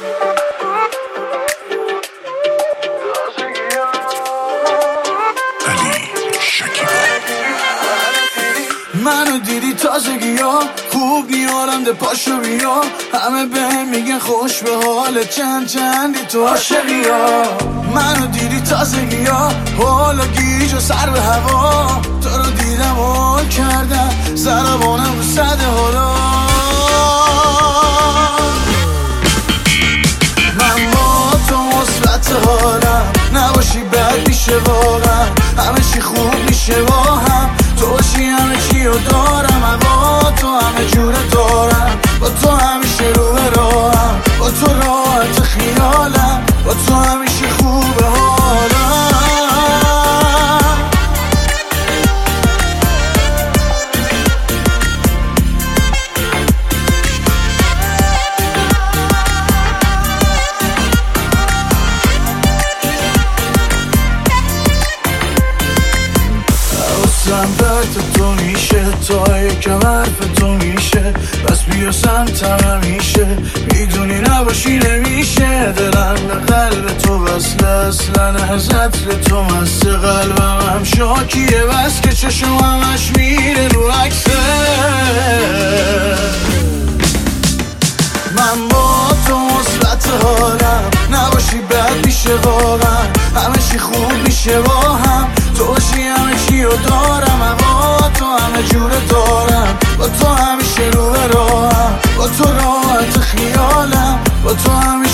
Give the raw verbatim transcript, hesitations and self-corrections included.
منو دیدی تازگی ها خوب میارم ده پاشو بیا، همه به میگن خوش به حال چند چندی تو عاشقی ها. منو دیدی تازگی ها حالا گیج و سر به هوا، تو رو دیدم حال کردم ضربانم رو صد حالا. من با تو مثبت حالم، نباشی بد میشه واقعا، همه چی خوب میشه با هم، تو باشی همه چی رو دارم، هوا تو همه جوره دارم، با تو همیشه رو به راهم، با تو راحت خیالم، با تو همیشه خوبه حالم. سمت تو میشه تا یکم حرف تو میشه، بس بیا سمتم همیشه، میدونی نباشی نمیشه. دلم به قلب تو وصله اصلا از عطر تو مست، قلبم هم شاکیه بس که چشم همش میره رو عکسه. من با تو مثبت حالم، نباشی بد میشه واقعا، همه چی خوب میشه با هم، تو باشی همه چی رو دارم، هوا تو همه جوره دارم، با تو همیشه رو به راهم، با تو راحت خیالم، با تو همیشه